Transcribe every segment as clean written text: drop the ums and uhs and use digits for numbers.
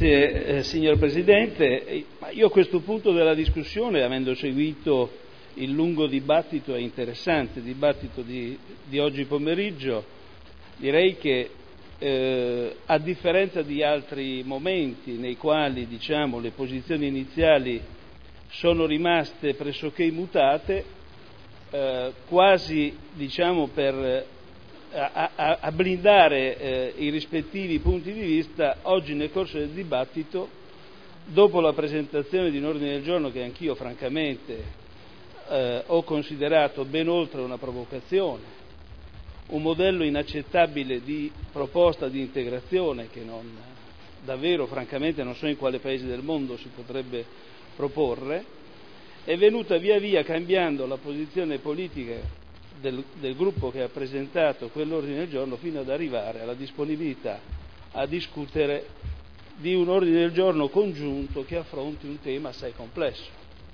Grazie signor Presidente. Io a questo punto della discussione, avendo seguito il lungo dibattito e interessante dibattito di oggi pomeriggio, direi che a differenza di altri momenti nei quali le posizioni iniziali sono rimaste pressoché immutate, quasi per a blindare i rispettivi punti di vista, oggi nel corso del dibattito, dopo la presentazione di un ordine del giorno che anch'io francamente ho considerato ben oltre una provocazione, un modello inaccettabile di proposta di integrazione che davvero francamente non so in quale paese del mondo si potrebbe proporre, è venuta via via cambiando la posizione politica del gruppo che ha presentato quell'ordine del giorno, fino ad arrivare alla disponibilità a discutere di un ordine del giorno congiunto che affronti un tema assai complesso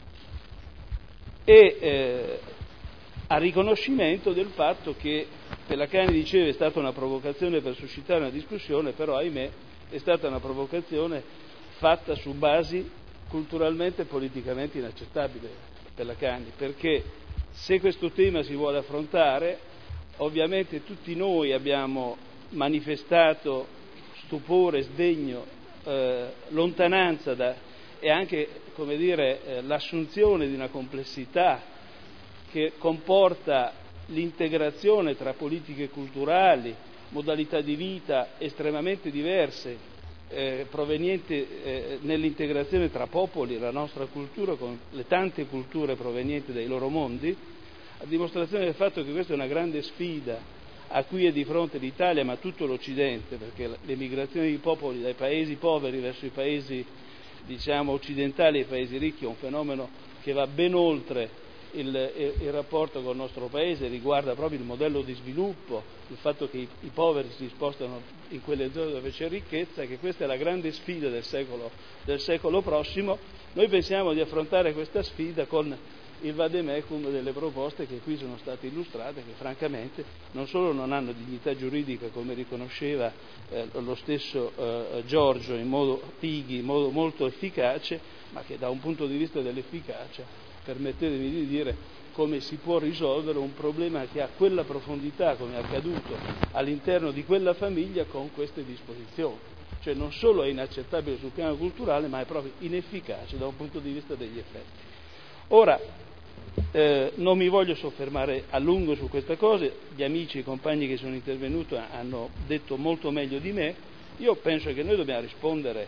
e a riconoscimento del fatto che Pellacani diceva è stata una provocazione per suscitare una discussione, però ahimè è stata una provocazione fatta su basi culturalmente e politicamente inaccettabili, Pellacani, perché se questo tema si vuole affrontare, ovviamente tutti noi abbiamo manifestato stupore, sdegno, lontananza e anche, l'assunzione di una complessità che comporta l'integrazione tra politiche culturali, modalità di vita estremamente diverse, provenienti nell'integrazione tra popoli, la nostra cultura con le tante culture provenienti dai loro mondi, a dimostrazione del fatto che questa è una grande sfida a cui è di fronte l'Italia, ma tutto l'Occidente, perché l'emigrazione di popoli dai paesi poveri verso i paesi occidentali e i paesi ricchi è un fenomeno che va ben oltre il rapporto con il nostro paese, riguarda proprio il modello di sviluppo, il fatto che i poveri si spostano in quelle zone dove c'è ricchezza, che questa è la grande sfida del secolo prossimo. Noi pensiamo di affrontare questa sfida con il vademecum delle proposte che qui sono state illustrate, che francamente non solo non hanno dignità giuridica, come riconosceva lo stesso Giorgio Pighi in modo molto efficace, ma che da un punto di vista dell'efficacia, permettetemi di dire, come si può risolvere un problema che ha quella profondità, come è accaduto all'interno di quella famiglia, con queste disposizioni. Cioè non solo è inaccettabile sul piano culturale, ma è proprio inefficace da un punto di vista degli effetti. Ora, non mi voglio soffermare a lungo su queste cose, gli amici e i compagni che sono intervenuti hanno detto molto meglio di me. Io penso che noi dobbiamo rispondere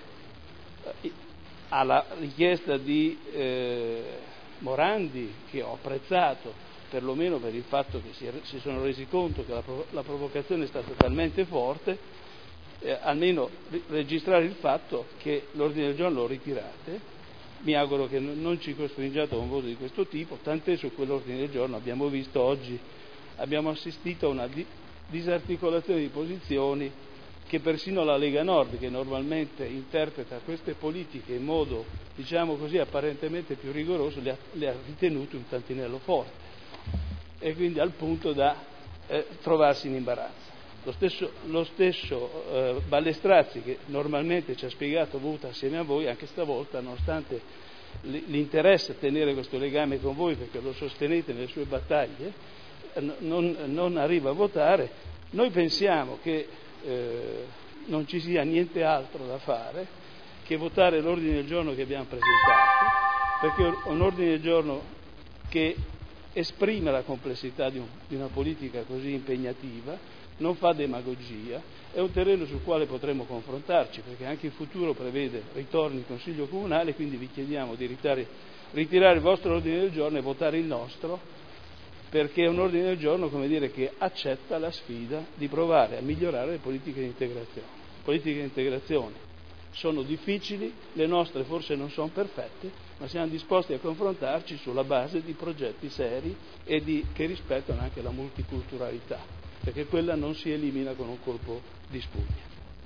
alla richiesta di Morandi, che ho apprezzato perlomeno per il fatto che si sono resi conto che la provocazione è stata talmente forte, almeno registrare il fatto che l'ordine del giorno lo ritirate. Mi auguro che non ci costringiate a un voto di questo tipo, tant'è su quell'ordine del giorno abbiamo visto oggi, abbiamo assistito a una disarticolazione di posizioni che persino la Lega Nord, che normalmente interpreta queste politiche in modo, apparentemente più rigoroso, le ha ritenute un tantinello forte, e quindi al punto da trovarsi in imbarazzo. Lo stesso Ballestrazzi, che normalmente ci ha spiegato, vota assieme a voi, anche stavolta, nonostante l'interesse a tenere questo legame con voi, perché lo sostenete nelle sue battaglie, non arriva a votare. Noi pensiamo che non ci sia niente altro da fare che votare l'ordine del giorno che abbiamo presentato, perché è un ordine del giorno che esprime la complessità di una politica così impegnativa, non fa demagogia, è un terreno sul quale potremo confrontarci, perché anche il futuro prevede ritorni in Consiglio Comunale, quindi vi chiediamo di ritirare il vostro ordine del giorno e votare il nostro, perché è un ordine del giorno, che accetta la sfida di provare a migliorare le politiche di integrazione. Le politiche di integrazione sono difficili, le nostre forse non sono perfette, ma siamo disposti a confrontarci sulla base di progetti seri e che rispettano anche la multiculturalità, perché quella non si elimina con un colpo di spugna.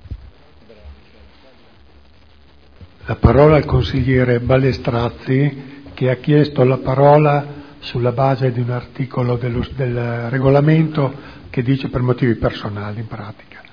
La parola al consigliere Ballestrazzi, che ha chiesto la parola sulla base di un articolo del regolamento che dice per motivi personali, in pratica.